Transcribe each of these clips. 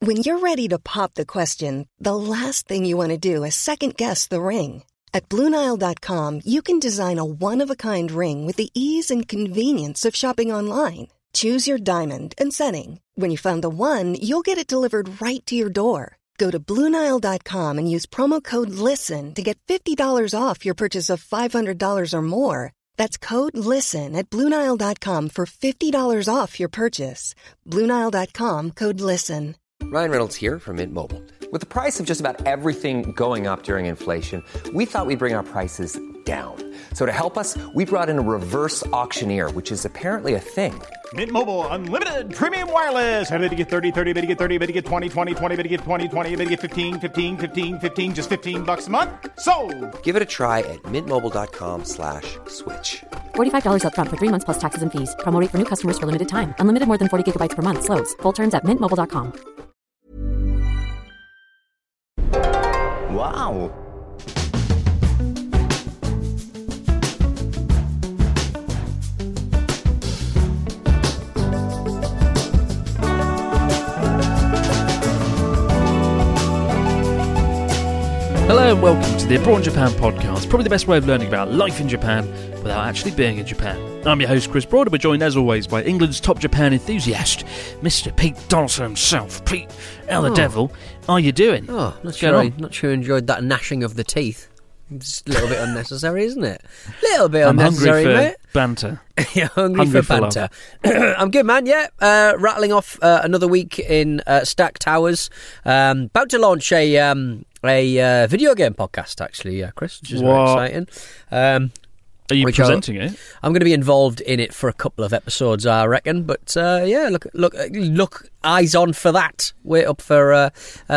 When you're ready to pop the question, the last thing you want to do is second-guess the ring. At BlueNile.com, you can design a one-of-a-kind ring with the ease and convenience of shopping online. Choose your diamond and setting. When you find the one, you'll get it delivered right to your door. Go to BlueNile.com and use promo code LISTEN to get $50 off your purchase of $500 or more. That's code LISTEN at BlueNile.com for $50 off your purchase. BlueNile.com, code LISTEN. Ryan Reynolds here from Mint Mobile. With the price of just about everything going up during inflation, we thought we'd bring our prices down. So to help us, we brought in a reverse auctioneer, which is apparently a thing. Mint Mobile Unlimited Premium Wireless. How to get 30, 30, bit to get 30, bit to get 20, 20, 20, bit to get 20, 20, bit to get 15, 15, 15, 15, just $15 a month? Sold! Give it a try at mintmobile.com/switch. $45 up front for 3 months plus taxes and fees. Promo rate for new customers for limited time. Unlimited more than 40 gigabytes per month. Slows full terms at mintmobile.com. Wow. Hello and welcome to the Abroad in Japan podcast, probably the best way of learning about life in Japan without actually being in Japan. I'm your host Chris Broad, and we're joined as always by England's top Japan enthusiast, Mr. Pete Donaldson himself. Pete, how the devil are you doing? Oh, not sure I enjoyed that gnashing of the teeth. It's a little bit unnecessary, isn't it? A little bit unnecessary, hungry for mate. Banter. You're hungry for banter. I'm good, man, yeah. Rattling off another week in Stack Towers. About to launch a video game podcast, actually, Chris, which is very exciting. Are you presenting it? I'm going to be involved in it for a couple of episodes, I reckon. But yeah, look, eyes on for that. Wait up for a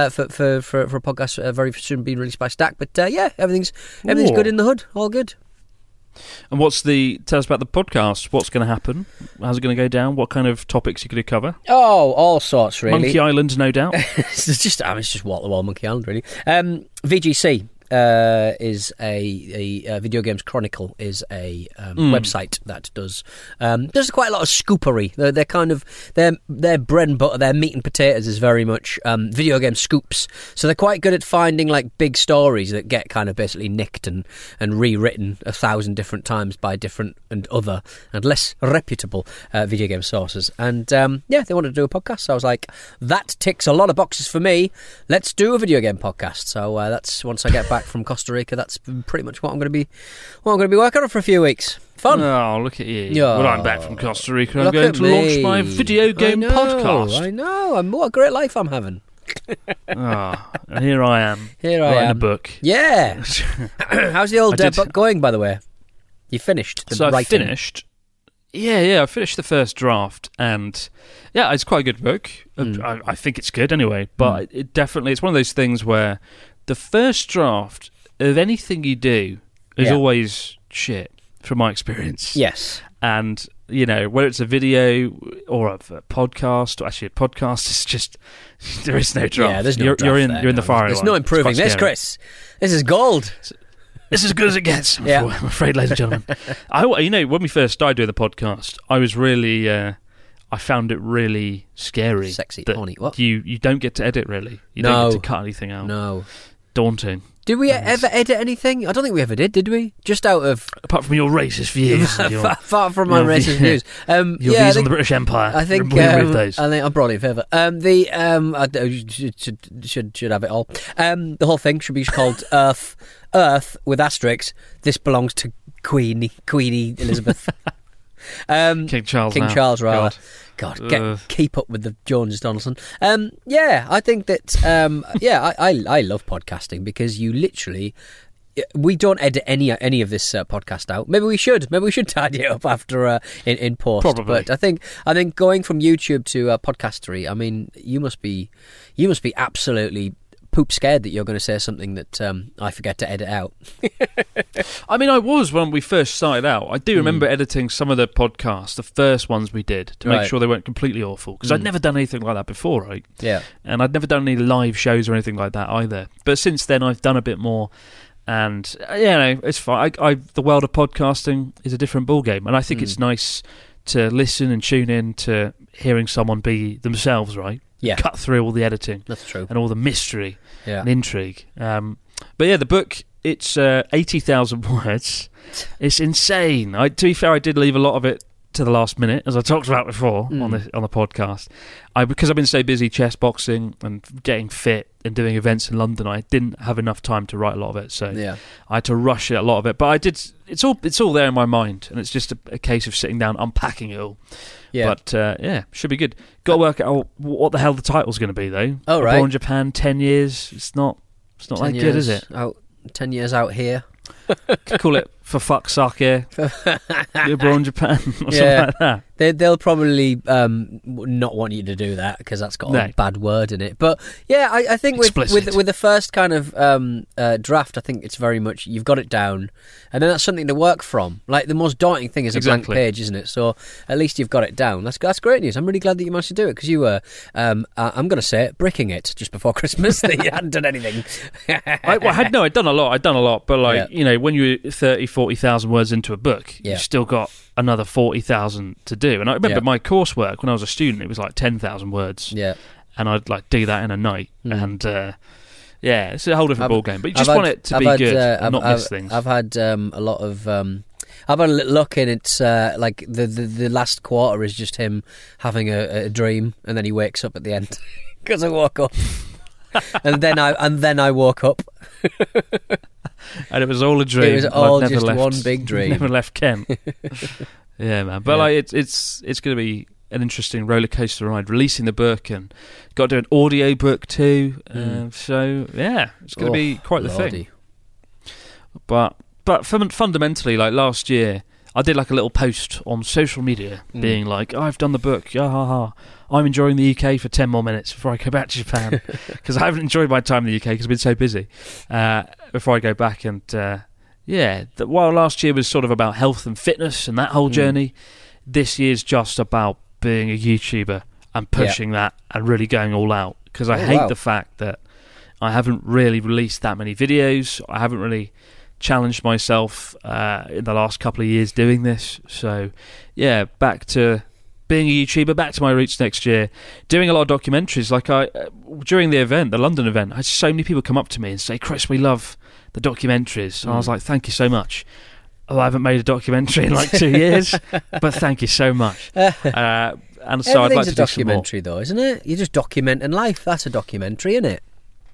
podcast very soon being released by Stack. But yeah, everything's good in the hood. All good. And tell us about the podcast. What's going to happen? How's it going to go down? What kind of topics are you going to cover? Oh, all sorts, really. Monkey Island, no doubt. it's just wall-to-wall Monkey Island, really. VGC. Is a Video Games Chronicle is a website that does quite a lot of scoopery. They're kind of their bread and butter, their meat and potatoes is very much video game scoops. So they're quite good at finding like big stories that get kind of basically nicked and rewritten 1,000 different times by different and other and less reputable video game sources. And yeah, they wanted to do a podcast. So I was like, that ticks a lot of boxes for me. Let's do a video game podcast. So that's once I get back from Costa Rica, that's pretty much what I'm going to be working on for a few weeks. Fun. Oh, look at you. Well, I'm back from Costa Rica. I'm going to launch my video game podcast. I know. What a great life I'm having. And here I am. Writing a book. Yeah. How's the old book going, by the way? You finished the writing? I finished. Yeah, I finished the first draft, and yeah, it's quite a good book. I think it's good anyway, but it's one of those things where the first draft of anything you do is always shit, from my experience. Yes. And, whether it's a video or a podcast, or actually a podcast, it's just, there is no draft. Yeah, there's no draft. You're in the firing line. There's no improving this, Chris. This is gold. It's as good as it gets, I'm afraid, ladies and gentlemen. When we first started doing the podcast, I was really... I found it really scary. Sexy, horny. What? You don't get to edit, really. You don't get to cut anything out. No. Daunting. Did we ever edit anything? I don't think we ever did we? Just out of... Apart from your racist views. Apart from my racist views. Your views on the British Empire. I think... those. I think I'm broadly in favour. I should have it all. The whole thing should be called Earth with asterisks. This belongs to Queenie Elizabeth. King Charles. Charles, rather. God, keep up with the Jones Donaldson. Yeah, I think that. I love podcasting because you literally. We don't edit any of this podcast out. Maybe we should tidy it up after in post. Probably. But I think going from YouTube to podcastery. I mean, you must be absolutely poop scared that you're going to say something that I forget to edit out. I mean, I was when we first started out. I do remember editing some of the podcasts, the first ones we did, to make sure they weren't completely awful. Because I'd never done anything like that before, right? Yeah. And I'd never done any live shows or anything like that either. But since then, I've done a bit more. And, it's fine. The world of podcasting is a different ballgame. And I think it's nice to listen and tune in to hearing someone be themselves, right? cut through all the editing. That's true. And all the mystery Yeah. and intrigue. But yeah, the book, it's 80,000 words. It's insane. To be fair, I did leave a lot of it to the last minute, as I talked about before on the podcast. Because I've been so busy chess boxing and getting fit and doing events in London, I didn't have enough time to write a lot of it. So I had to rush a lot of it. But I did. It's all there in my mind, and it's just a case of sitting down, unpacking it all. Yeah. But should be good. Got to work out what the hell the title's going to be, though. Oh, right. Born in Japan, 10 years. It's not that good, is it? 10 years out here. Could call it For Fuck's Sake. You're born in Japan or something like that. They'll probably not want you to do that because that's got a bad word in it. But yeah, I think with the first kind of draft, I think it's very much you've got it down, and then that's something to work from. Like the most daunting thing is a blank page, isn't it? So at least you've got it down. That's great news. I'm really glad that you managed to do it because you were, I'm going to say it, bricking it just before Christmas that you hadn't done anything. I'd done a lot, but when you're 30,000-40,000 words into a book, you've still got another 40,000 to do. And I remember my coursework when I was a student, it was like 10,000 words. Yeah. And I'd like do that in a night. And it's a whole different ball game. But you just want it to be good and not miss things. I've had a lot of I've had a little look, and it's like the last quarter is just him having a dream, and then he wakes up at the end because I woke up. and then I woke up. And it was all a dream. It was all just one big dream. Never left Kent. Yeah, man. But it's going to be an interesting roller coaster ride. Releasing the book, and got to do an audio book too. So yeah, it's going to be quite the thing. But fundamentally, like last year, I did like a little post on social media being like, I've done the book. I'm enjoying the UK for 10 more minutes before I go back to Japan because I haven't enjoyed my time in the UK because I've been so busy before I go back. And while last year was sort of about health and fitness and that whole journey, this year's just about being a YouTuber and pushing that and really going all out because I hate the fact that I haven't really released that many videos. I haven't really challenged myself in the last couple of years doing this. So yeah, back to being a YouTuber, back to my roots next year, doing a lot of documentaries. Like during the event, the London event, I had so many people come up to me and say, Chris, we love the documentaries. And I was like, thank you so much. Oh, I haven't made a documentary in like 2 years, but thank you so much. And so I'd like to do documentary though, isn't it? You're just documenting life. That's a documentary, isn't it?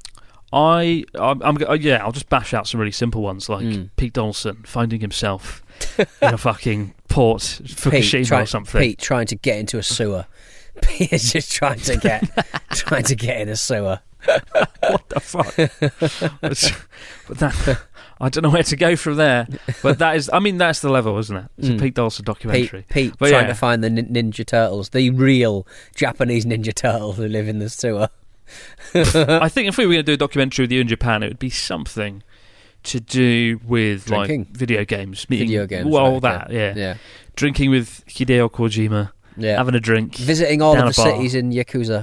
I'll just bash out some really simple ones like Pete Donaldson finding himself in a fucking port, Fukushima or something. Pete trying to get into a sewer. Pete is just trying to get in a sewer. What the fuck? but that, I don't know where to go from there. But that's the level, isn't it? It's a Pete Donaldson documentary. Pete trying to find the Ninja Turtles, the real Japanese Ninja Turtles who live in the sewer. I think if we were going to do a documentary with you in Japan, it would be something to do with drinking. Like video games, video games, yeah. Drinking with Hideo Kojima, having a drink, visiting all of the cities in Yakuza.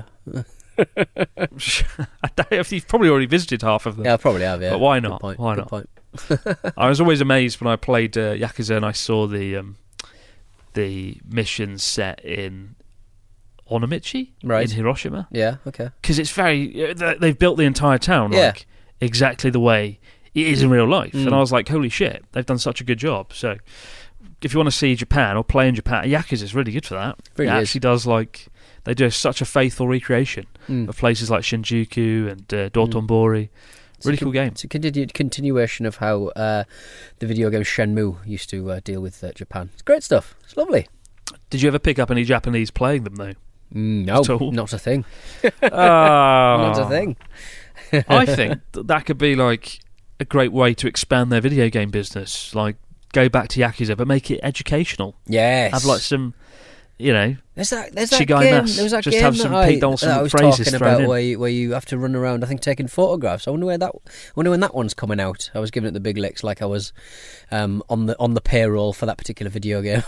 You've probably already visited half of them. Yeah, I probably have. Yeah, but why not? Good Why not? Point. I was always amazed when I played Yakuza and I saw the missions set in Onomichi, in Hiroshima. Yeah, okay. Because it's they've built the entire town like exactly the way it is in real life. And I was like, holy shit, they've done such a good job. So if you want to see Japan or play in Japan, Yakuza is really good for that. It actually does they do such a faithful recreation of places like Shinjuku and Dotonbori. Really cool game. It's a continuation of how the video game Shenmue used to deal with Japan. It's great stuff. It's lovely. Did you ever pick up any Japanese playing them though? No, not a thing. Not a thing. I think that could be like a great way to expand their video game business. Like go back to Yakuza, but make it educational. Yes. Have like some, There's that game. There was that just game have some Pete Donaldson that I was phrases talking thrown about in. where you have to run around. I think taking photographs. I wonder when that one's coming out. I was giving it the big licks, like I was on the payroll for that particular video game.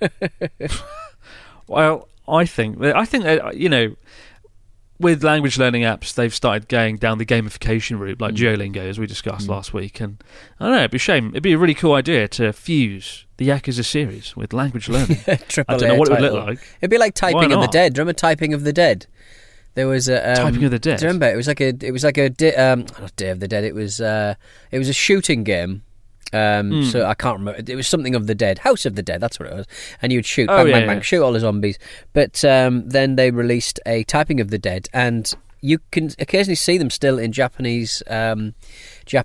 Well, I think that, with language learning apps, they've started going down the gamification route, like Duolingo, as we discussed last week. And I don't know, it'd be a shame. It'd be a really cool idea to fuse the Yakuza series with language learning. I don't know what it would look like. It'd be like Typing of the Dead. Remember Typing of the Dead? There was a Typing of the Dead. Do you remember? It was like not Day of the Dead. It was a shooting game. So I can't remember. It was something of the Dead, House of the Dead. That's what it was. And you'd shoot, bang, shoot all the zombies. But then they released a Typing of the Dead, and you can occasionally see them still in Japanese. What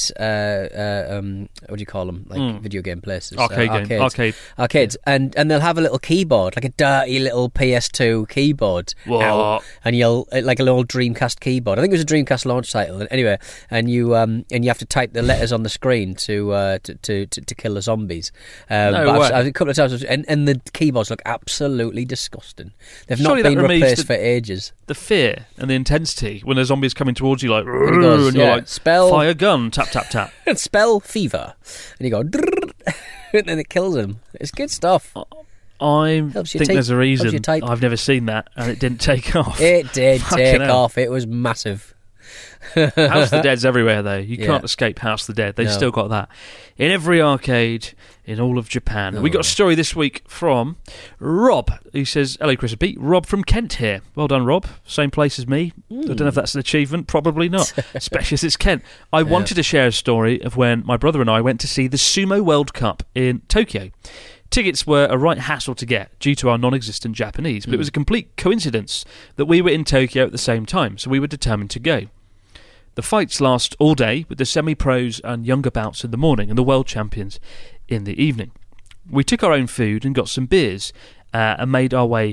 do you call them? Like video game places, arcades, and they'll have a little keyboard, like a dirty little PS2 keyboard, out, and you'll like a little Dreamcast keyboard. I think it was a Dreamcast launch title. Anyway, and you have to type the letters on the screen to kill the zombies. I've a couple of times, and the keyboards look absolutely disgusting. They've not been replaced for ages. The fear and the intensity when the zombies coming towards you, like, and you're like, spell fire gun, tap tap tap. Spell fever, and you go, and then it kills them. It's good stuff. I think there's a reason I've never seen that, and it didn't take off. It did take off. It was massive. House of the Dead's everywhere, though. You can't escape House of the Dead. They've still got that in every arcade in all of Japan. We got a story this week from Rob, who says, "Hello, Chris and Pete. Rob from Kent here. Well done, Rob. Same place as me. I don't know if that's an achievement. Probably not, especially as it's Kent. I wanted to share a story of when my brother and I went to see the Sumo World Cup in Tokyo. Tickets were a right hassle to get due to our non-existent Japanese, but it was a complete coincidence that we were in Tokyo at the same time, so we were determined to go. The fights last all day, with the semi-pros and younger bouts in the morning and the world champions in the evening. We took our own food and got some beers and made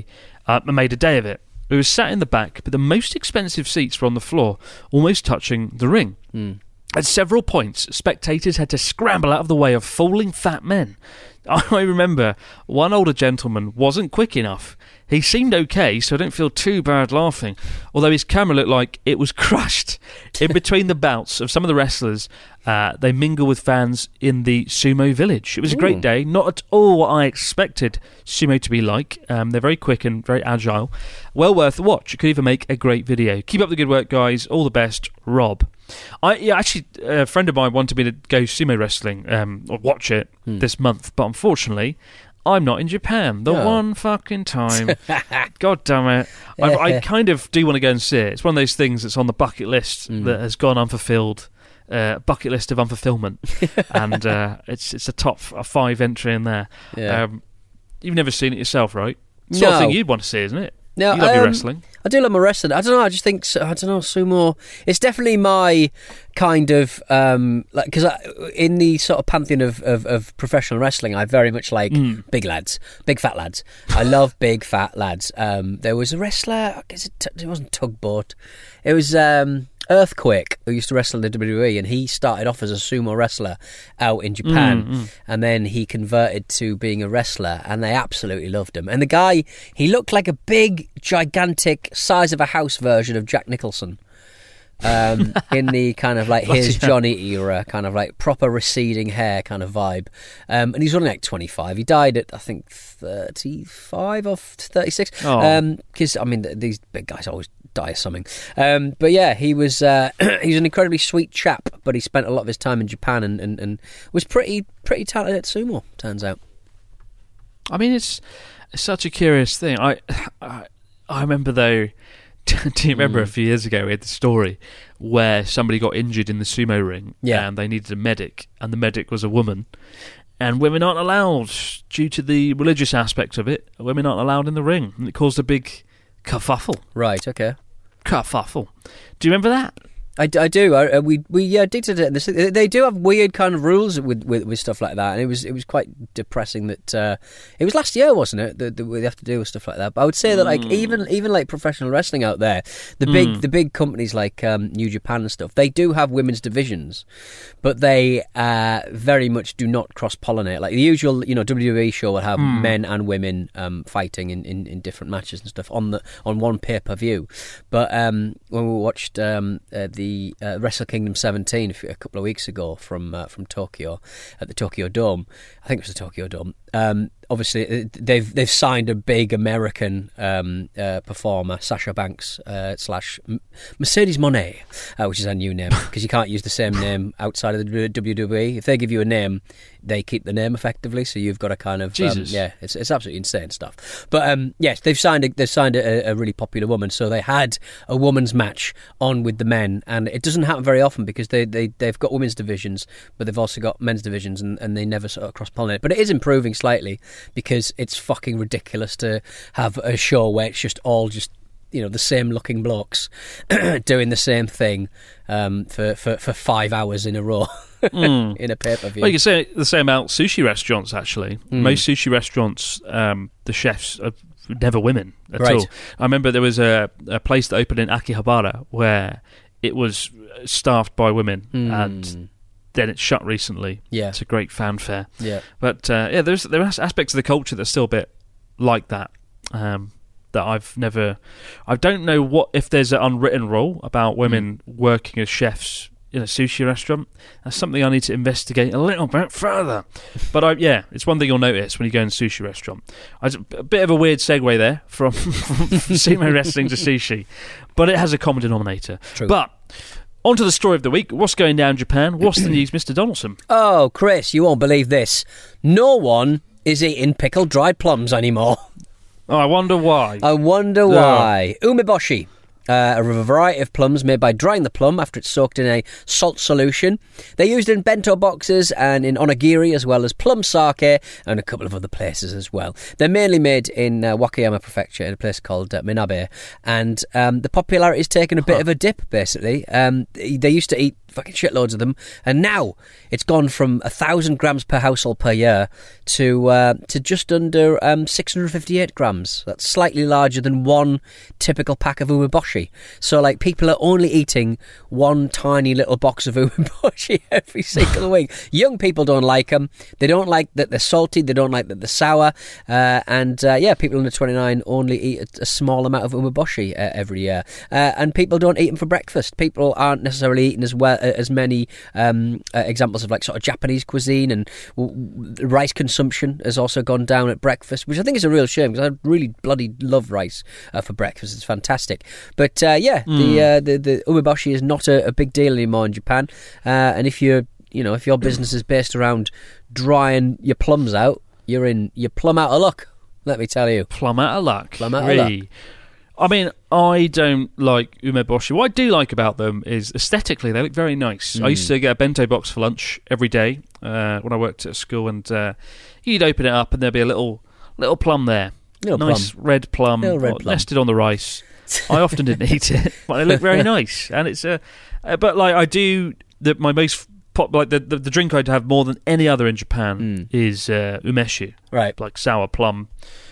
a day of it. We were sat in the back, but the most expensive seats were on the floor, almost touching the ring. At several points, spectators had to scramble out of the way of falling fat men. I remember one older gentleman wasn't quick enough. He seemed okay, so I don't feel too bad laughing, although his camera looked like it was crushed. In between the bouts of some of the wrestlers, they mingle with fans in the sumo village. It was a great day, not at all what I expected sumo to be like. They're very quick and very agile. Well worth a watch. You could even make a great video. Keep up the good work, guys. All the best, Rob. Actually, a friend of mine wanted me to go sumo wrestling, or watch it this month, but unfortunately, I'm not in Japan. One fucking time. God damn it. I kind of do want to go and see it. It's one of those things that's on the bucket list that has gone unfulfilled. Bucket list of unfulfillment. And it's a top 5 entry in there. Yeah. You've never seen it yourself, right? Sort of thing you'd want to see, isn't it? No, you love your wrestling. I do love my wrestling. I don't know. I just think sumo. It's definitely my kind of because in the sort of pantheon of professional wrestling, I very much like big lads, big fat lads. I love big fat lads. There was a wrestler. It wasn't Tugboat. It was Earthquake, who used to wrestle in the WWE, and he started off as a sumo wrestler out in Japan, and then he converted to being a wrestler, and they absolutely loved him. And the guy, he looked like a big, gigantic, size of a house version of Jack Nicholson. In the kind of like his Johnny era, kind of like proper receding hair kind of vibe. And he's only like 25. He died at, I think, 35 or 36. Because, I mean, these big guys always die of something. But yeah, he was an incredibly sweet chap, but he spent a lot of his time in Japan and was pretty talented at sumo, turns out. I mean, it's such a curious thing. I remember, though, do you remember a few years ago we had the story where somebody got injured in the sumo ring and they needed a medic, and the medic was a woman, and women aren't allowed due to the religious aspect of it. Women aren't allowed in the ring, and it caused a big kerfuffle. Right, okay. Kerfuffle. Do you remember that? I do. We did it. They do have weird kind of rules with stuff like that, and it was quite depressing that it was last year, wasn't it? That we have to deal with stuff like that. But I would say that like even like professional wrestling out there, the big companies like New Japan and stuff, they do have women's divisions, but they very much do not cross pollinate. Like the usual, WWE show will have men and women fighting in different matches and stuff on one pay-per-view. But when we watched the Wrestle Kingdom 17 a couple of weeks ago from Tokyo at the Tokyo Dome. I think it was the Tokyo Dome. obviously they've signed a big American performer, Sasha Banks / Mercedes Moné, which is her new name, because you can't use the same name outside of the WWE. If they give you a name, they keep the name effectively. So you've got to kind of Jesus. It's absolutely insane stuff. But yes, they've signed a really popular woman. So they had a women's match on with the men, and it doesn't happen very often because they've got women's divisions, but they've also got men's divisions, and they never sort of cross-pollinate. But it is improving slightly, because it's fucking ridiculous to have a show where it's just all the same looking blokes doing the same thing for 5 hours in a row in a pay-per-view. Well, you can say the same about sushi restaurants, actually. Most sushi restaurants, the chefs are never women at all. I remember there was a place that opened in Akihabara where it was staffed by women, and then it's shut recently. Yeah. It's a great fanfare. Yeah. But there are aspects of the culture that's still a bit like that. That I don't know if there's an unwritten rule about women working as chefs in a sushi restaurant. That's something I need to investigate a little bit further. But it's one thing you'll notice when you go in a sushi restaurant. A bit of a weird segue there from sumo wrestling to sushi, but it has a common denominator. True. But on to the story of the week. What's going down in Japan? What's the news, Mr. Donaldson? Oh, Chris, you won't believe this. No one is eating pickled dried plums anymore. Oh, I wonder why. Umeboshi. A variety of plums made by drying the plum after it's soaked in a salt solution. They're used in bento boxes and in onigiri, as well as plum sake and a couple of other places as well. They're mainly made in Wakayama Prefecture in a place called Minabe, and the popularity has taken a bit of a dip, basically. They used to eat fucking shitloads of them, and now it's gone from 1,000 grams per household per year to just under 658 grams. That's slightly larger than one typical pack of umeboshi. So, like, people are only eating one tiny little box of umeboshi every single week. Young people don't like them. They don't like that they're salty. They don't like that they're sour. People under 29 only eat a small amount of umeboshi every year. And people don't eat them for breakfast. People aren't necessarily eating as many examples of, like, sort of Japanese cuisine, and rice consumption has also gone down at breakfast, which I think is a real shame, because I really bloody love rice for breakfast. It's fantastic. But the umeboshi is not a big deal anymore in Japan. And if your business is based around drying your plums out, you're plumb out of luck. Let me tell you, plumb out of luck. Plumb out of luck. I mean, I don't like umeboshi. What I do like about them is aesthetically they look very nice. I used to get a bento box for lunch every day when I worked at school, and you'd open it up and there'd be a little plum there. Nice plum. Red plum, nested on the rice. I often didn't eat it, but it looked very nice. And it's but like I do my most the drink I'd have more than any other in Japan is umeshu, right? Like sour plum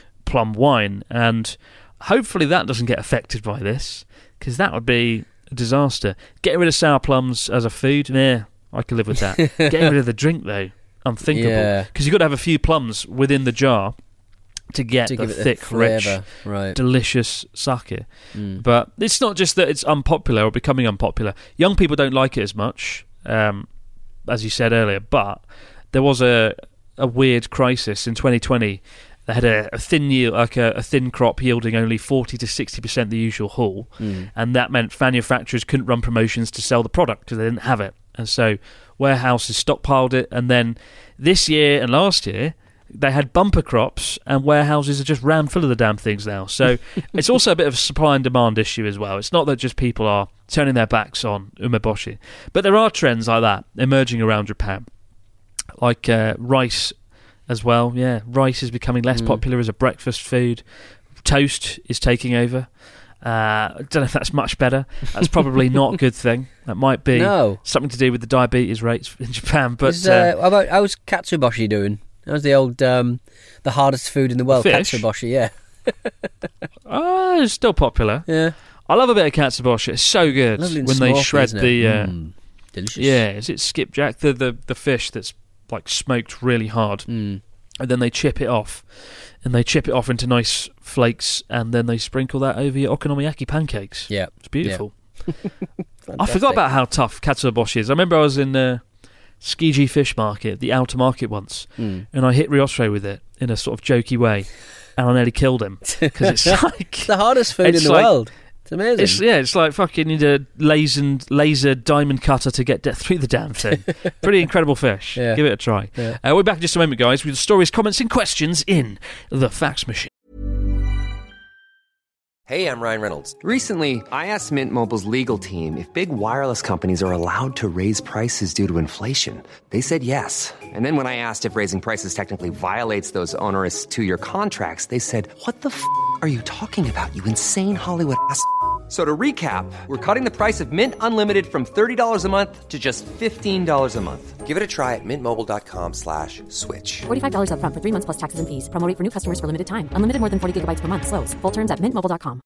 wine, and hopefully that doesn't get affected by this, because that would be a disaster. Getting rid of sour plums as a food, I could live with that. Getting rid of the drink though, unthinkable, because you've got to have a few plums within the jar to get the thick, rich, delicious sake. But it's not just that it's unpopular or becoming unpopular. Young people don't like it as much, as you said earlier, but there was a weird crisis in 2020. They had a thin yield, like a thin crop yielding only 40 to 60% the usual haul, and that meant manufacturers couldn't run promotions to sell the product because they didn't have it. And so warehouses stockpiled it, and then this year and last year they had bumper crops, and warehouses are just rammed full of the damn things now. So it's also a bit of a supply and demand issue as well. It's not that just people are turning their backs on umeboshi, but there are trends like that emerging around Japan, like rice as well. Yeah, rice is becoming less popular as a breakfast food. Toast is taking over. I don't know if that's much better. That's probably not a good thing. That might be something to do with the diabetes rates in Japan. But how's katsuboshi doing? That was the old, the hardest food in the world, fish? Katsuboshi, yeah. It's still popular. Yeah. I love a bit of katsuboshi. It's so good when they shred the... delicious. Yeah, is it skipjack? The fish that's like smoked really hard. And then they chip it off. And they chip it off into nice flakes, and then they sprinkle that over your okonomiyaki pancakes. Yeah. It's beautiful. Yeah. I forgot about how tough katsuboshi is. I remember I was in... Tsukiji Fish Market, the outer market once, and I hit Ryosho with it, in a sort of jokey way, and I nearly killed him because it's like It's the hardest food in the world. It's amazing. It's like fucking need a laser diamond cutter to get through the damn thing. Pretty incredible fish. Yeah. Give it a try. Yeah. We'll be back in just a moment, guys, with the stories, comments, and questions in the fax machine. Hey, I'm Ryan Reynolds. Recently, I asked Mint Mobile's legal team if big wireless companies are allowed to raise prices due to inflation. They said yes. And then when I asked if raising prices technically violates those onerous 2-year contracts, they said, "What the f*** are you talking about, you insane Hollywood ass?" So to recap, we're cutting the price of Mint Unlimited from $30 a month to just $15 a month. Give it a try at mintmobile.com/switch. $45 up front for 3 months plus taxes and fees. Promo rate for new customers for limited time. Unlimited more than 40 gigabytes per month. Slows full terms at mintmobile.com.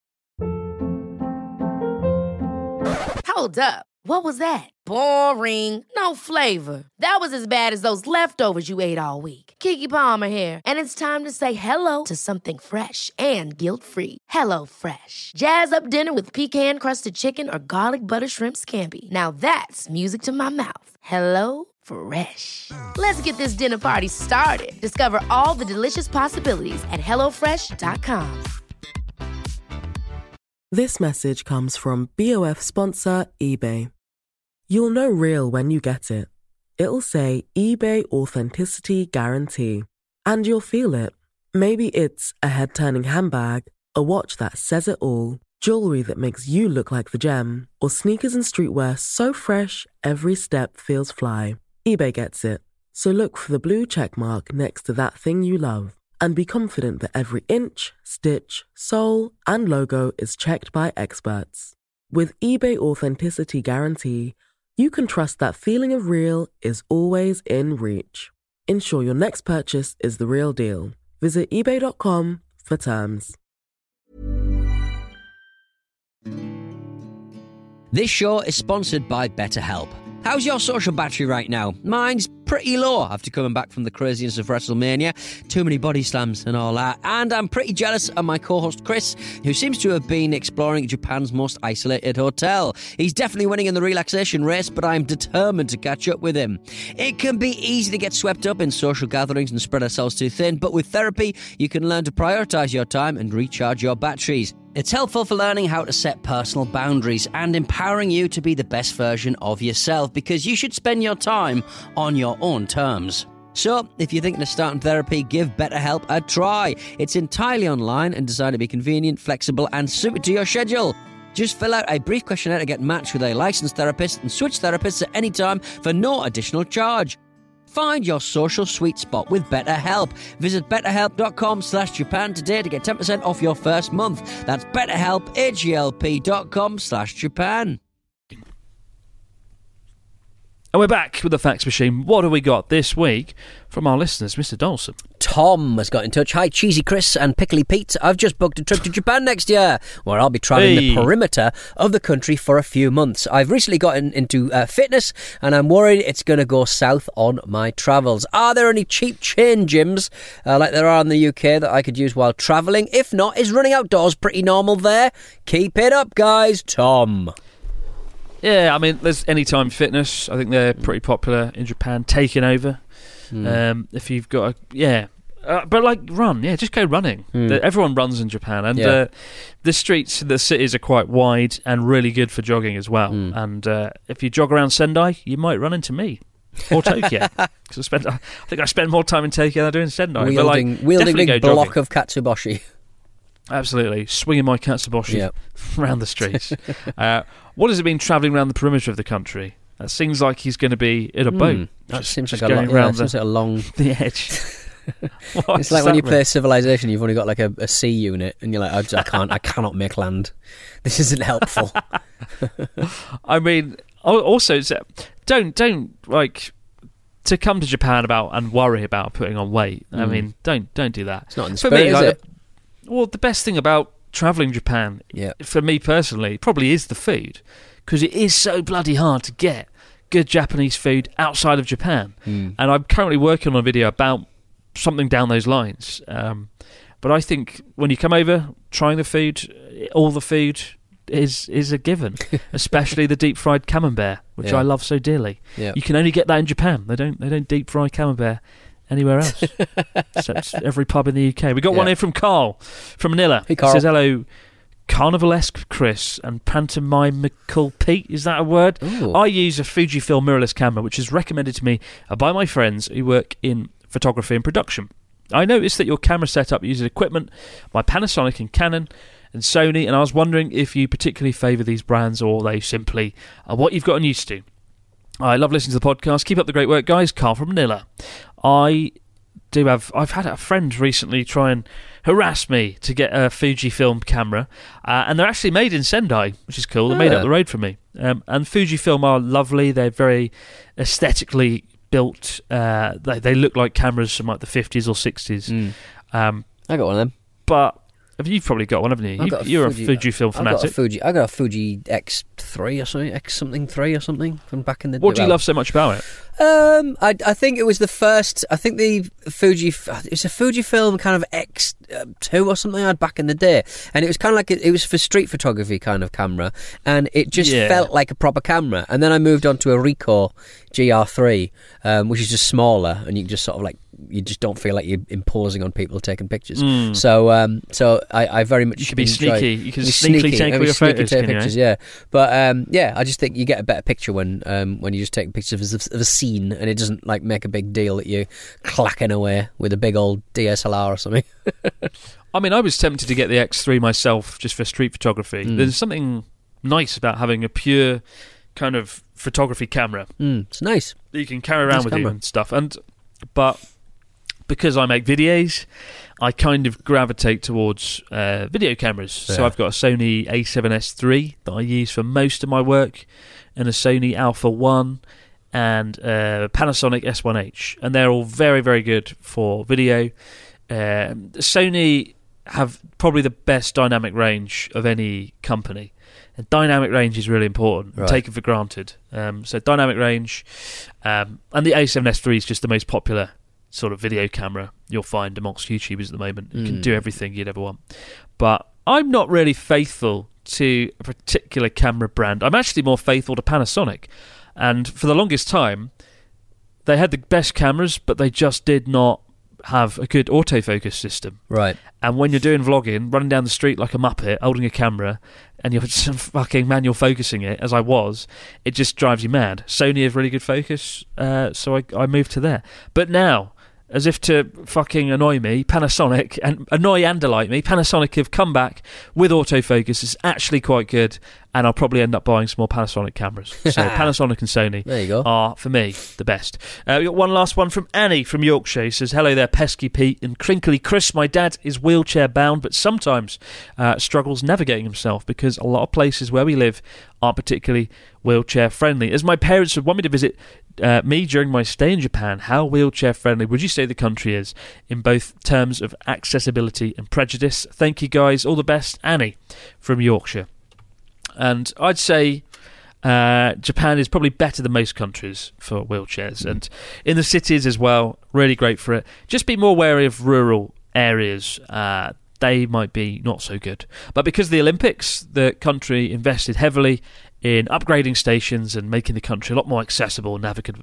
Hold up. What was that? Boring. No flavor. That was as bad as those leftovers you ate all week. Keke Palmer here, and it's time to say hello to something fresh and guilt-free. Hello Fresh. Jazz up dinner with pecan-crusted chicken or garlic butter shrimp scampi. Now that's music to my mouth. Hello Fresh. Let's get this dinner party started. Discover all the delicious possibilities at hellofresh.com. This message comes from BOF sponsor eBay. You'll know real when you get it. It'll say eBay Authenticity Guarantee. And you'll feel it. Maybe it's a head-turning handbag, a watch that says it all, jewelry that makes you look like the gem, or sneakers and streetwear so fresh every step feels fly. eBay gets it. So look for the blue check mark next to that thing you love. And be confident that every inch, stitch, sole, and logo is checked by experts. With eBay Authenticity Guarantee, you can trust that feeling of real is always in reach. Ensure your next purchase is the real deal. Visit ebay.com for terms. This show is sponsored by BetterHelp. How's your social battery right now? Mine's pretty low after coming back from the craziness of WrestleMania. Too many body slams and all that. And I'm pretty jealous of my co-host Chris, who seems to have been exploring Japan's most isolated hotel. He's definitely winning in the relaxation race, but I'm determined to catch up with him. It can be easy to get swept up in social gatherings and spread ourselves too thin, but with therapy, you can learn to prioritise your time and recharge your batteries. It's helpful for learning how to set personal boundaries and empowering you to be the best version of yourself, because you should spend your time on your own terms. So, if you're thinking of starting therapy, give BetterHelp a try. It's entirely online and designed to be convenient, flexible and suited to your schedule. Just fill out a brief questionnaire to get matched with a licensed therapist and switch therapists at any time for no additional charge. Find your social sweet spot with BetterHelp. Visit betterhelp.com/Japan today to get 10% off your first month. That's BetterHelp, HELP.com/Japan. And we're back with the fax machine. What have we got this week from our listeners, Mr. Dawson? Tom has got in touch. Hi, Cheesy Chris and Pickly Pete. I've just booked a trip to Japan next year, where I'll be travelling the perimeter of the country for a few months. I've recently gotten into fitness, and I'm worried it's going to go south on my travels. Are there any cheap chain gyms, like there are in the UK, that I could use while travelling? If not, is running outdoors pretty normal there? Keep it up, guys. Tom. Yeah, I mean, there's Anytime Fitness. I think they're pretty popular in Japan, taking over. If you've got but like run, just go running. Everyone runs in Japan, and the streets, the cities are quite wide and really good for jogging as well. And if you jog around Sendai, you might run into me. Or Tokyo, because I think I spend more time in Tokyo than I do in Sendai. Wielding big block of katsuboshi. Absolutely, swinging my katsuboshi around the streets. What has it been travelling around the perimeter of the country? That seems like he's going to be in a boat. That seems like going around a long the edge. It's like when you play Civilization, you've only got like a sea unit, and you're like, I cannot make land. This isn't helpful. I mean, also, don't like to come to Japan and worry about putting on weight. I mean, don't do that. It's not in the spirit, is it? Well, the best thing about travelling Japan, for me personally, probably is the food, because it is so bloody hard to get good Japanese food outside of Japan. And I'm currently working on a video about something down those lines. But I think when you come over, trying the food, all the food is a given, especially the deep fried camembert, which I love so dearly. You can only get that in Japan. They don't deep fry camembert anywhere else. Except every pub in the UK. We got one here from Carl, from Manila. Hey, Carl. He says, hello, Carnivalesque Chris and Pantomimical Pete. Is that a word? Ooh. I use a Fujifilm mirrorless camera, which is recommended to me by my friends who work in photography and production. I noticed that your camera setup uses equipment by Panasonic and Canon and Sony, and I was wondering if you particularly favour these brands or they simply are what you've gotten used to. I love listening to the podcast. Keep up the great work, guys. Carl from Manila. I've had a friend recently try and harass me to get a Fujifilm camera, and they're actually made in Sendai, which is cool. They're made up the road from me. And Fujifilm are lovely. They're very aesthetically built. They look like cameras from like the 50s or 60s. I got one of them. But you've probably got one, haven't you? You're a Fujifilm fanatic. I got a Fuji X3 or something, X3 or something from back in the day. What do you love so much about it? I think it was the first. I think it's a Fujifilm kind of X2 or something I had back in the day, and it was kind of like it was for street photography kind of camera, and it just felt like a proper camera. And then I moved on to a Ricoh GR3, which is just smaller, and you just sort of like you just don't feel like you're imposing on people taking pictures. So I very much you can be sneaky. You can sneakily take all your photos. Yeah. But I just think you get a better picture when you just take pictures of a scene, and it doesn't like make a big deal that you're clacking away with a big old DSLR or something. I mean, I was tempted to get the X3 myself just for street photography. There's something nice about having a pure kind of photography camera. It's nice that you can carry around with you and stuff. But because I make videos, I kind of gravitate towards video cameras. Yeah. So I've got a Sony A7S III that I use for most of my work, and a Sony Alpha 1 and a Panasonic S1H, and they're all very, very good for video. Sony have probably the best dynamic range of any company, and dynamic range is really important, taken for granted. So dynamic range, and the A7S III is just the most popular sort of video camera you'll find amongst YouTubers at the moment. You can do everything you'd ever want. But I'm not really faithful to a particular camera brand. I'm actually more faithful to Panasonic. And for the longest time, they had the best cameras, but they just did not have a good autofocus system. Right. And when you're doing vlogging, running down the street like a muppet, holding a camera, and you're just fucking manual focusing it, as I was, it just drives you mad. Sony have really good focus, so I moved to there. But now, as if to fucking annoy me, Panasonic, and annoy and delight me, Panasonic have come back with autofocus. It's actually quite good, and I'll probably end up buying some more Panasonic cameras. So Panasonic and Sony there you go. Are, for me, the best. We got one last one from Annie from Yorkshire. He says, hello there, Pesky Pete and Crinkly Chris. My dad is wheelchair bound, but sometimes struggles navigating himself because a lot of places where we live aren't particularly wheelchair friendly. As my parents would want me to visit me during my stay in Japan, how wheelchair friendly would you say the country is in both terms of accessibility and prejudice? Thank you guys, all the best. Annie from Yorkshire. And I'd say Japan is probably better than most countries for wheelchairs, and in the cities as well, really great for it. Just be more wary of rural areas. They might be not so good. But because of the Olympics, the country invested heavily in upgrading stations and making the country a lot more accessible, navigable.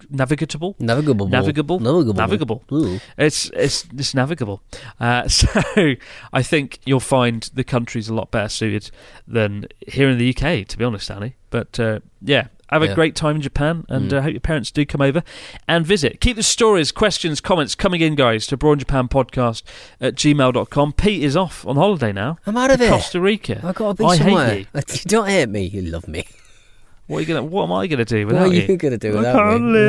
Ooh. It's navigable. So I think you'll find the country's a lot better suited than here in the UK, to be honest, Annie. But have a great time in Japan, and I hope your parents do come over and visit. Keep the stories, questions, comments coming in, guys, to broadjapanpodcast@gmail.com. Pete is off on holiday now. I'm out of it. Costa Rica. I've got to be somewhere. Hate you. You don't hate me. You love me. What am I gonna do without you? What are you gonna do without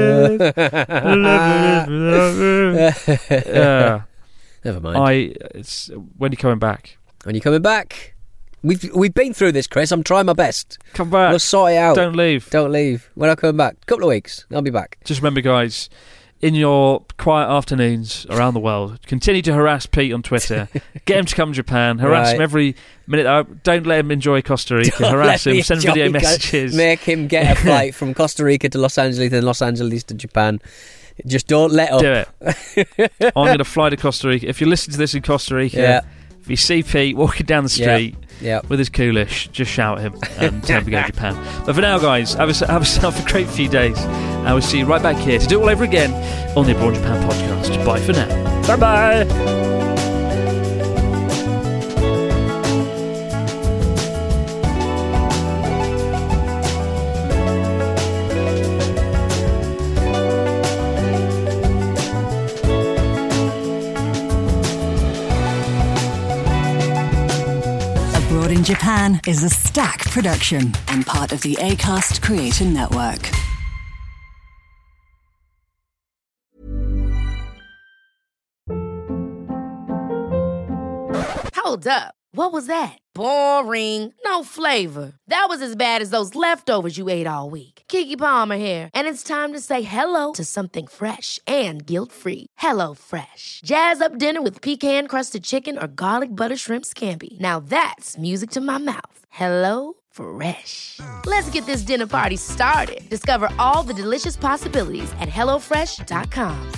me? Never mind. When are you coming back? When are you coming back? We've been through this, Chris. I'm trying my best. Come back. We'll sort it out. Don't leave. When I come back, a couple of weeks, I'll be back. Just remember, guys, in your quiet afternoons around the world, continue to harass Pete on Twitter. Get him to come to Japan. Harass him every minute. Don't let him enjoy Costa Rica. Harass him. Send video messages. Make him get a flight from Costa Rica to Los Angeles and Los Angeles to Japan. Just don't let up. Do it. I'm going to fly to Costa Rica. If you listen to this in Costa Rica, if you see Pete walking down the street with his coolish, just shout at him and tell him to go to Japan. But for now, guys, have yourself a great few days, I will see you right back here to do it all over again on the Abroad Japan podcast. Bye for now. Bye-bye. Abroad in Japan is a Stack production and part of the Acast Creator Network. Hold up. What was that? Boring. No flavor. That was as bad as those leftovers you ate all week. Keke Palmer here, and it's time to say hello to something fresh and guilt-free. Hello Fresh. Jazz up dinner with pecan-crusted chicken or garlic butter shrimp scampi. Now that's music to my mouth. Hello Fresh. Let's get this dinner party started. Discover all the delicious possibilities at hellofresh.com.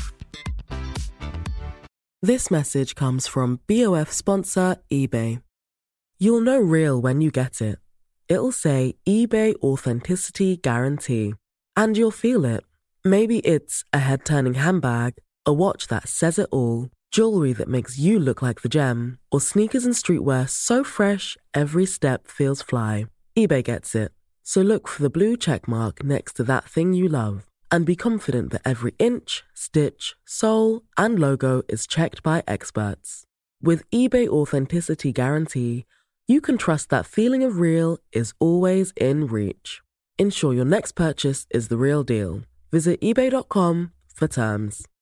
This message comes from BOF sponsor eBay. You'll know real when you get it. It'll say eBay Authenticity Guarantee. And you'll feel it. Maybe it's a head-turning handbag, a watch that says it all, jewelry that makes you look like the gem, or sneakers and streetwear so fresh every step feels fly. eBay gets it. So look for the blue check mark next to that thing you love. And be confident that every inch, stitch, sole, and logo is checked by experts. With eBay Authenticity Guarantee, you can trust that feeling of real is always in reach. Ensure your next purchase is the real deal. Visit eBay.com for terms.